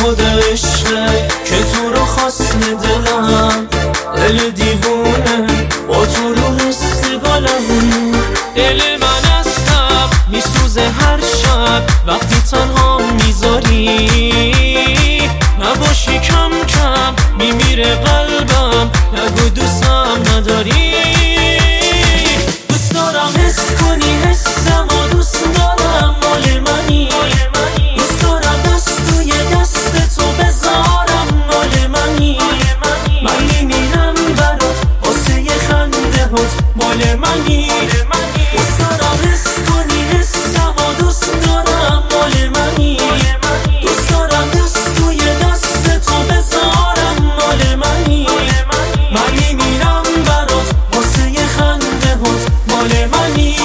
خود عشقه که تو رو خواست دلم، دل دیوونه با تو رو استقالم. دل من هستم میسوزه هر شب وقتی تنها میذاری، نباشی کم کم میمیره قلبم، نگو دوستم نداری. دوست دارم حس کنی حسم و دوست دارم مال منی، دوست دارم دست توی دست تو بذارم مال منی. من میمیرم برات واسه یه خنده هات مال منی. دوست دارم حس کنی حسم و دوست دارم مال منی، دوست دارم دست توی دست تو بذارم مال منی. من میمیرم برات واسه یه خنده هات مال منی.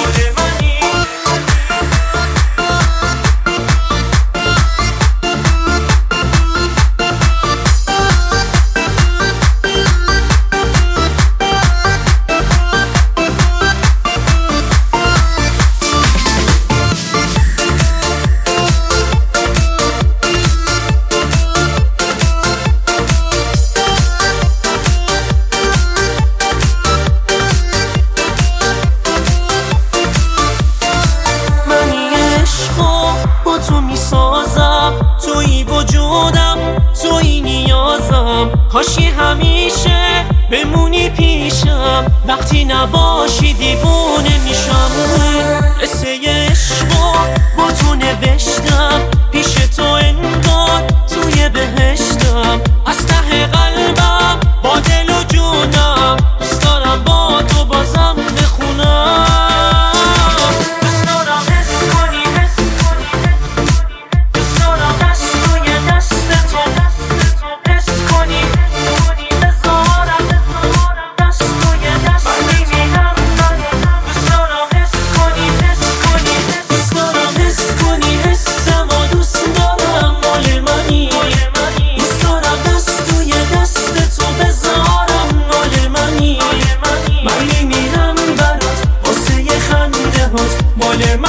تو میسازم، توی وجودم، توی نیازم، کاشی همیشه بمونی پیشم، وقتی نباشی دیوونه میشم. قصه عشقو با تو نوشتم، پیش تو انگار توی بهشتم، از ته قلبم با دل و جونم دوست دارم با تو بازم بخونم. مال من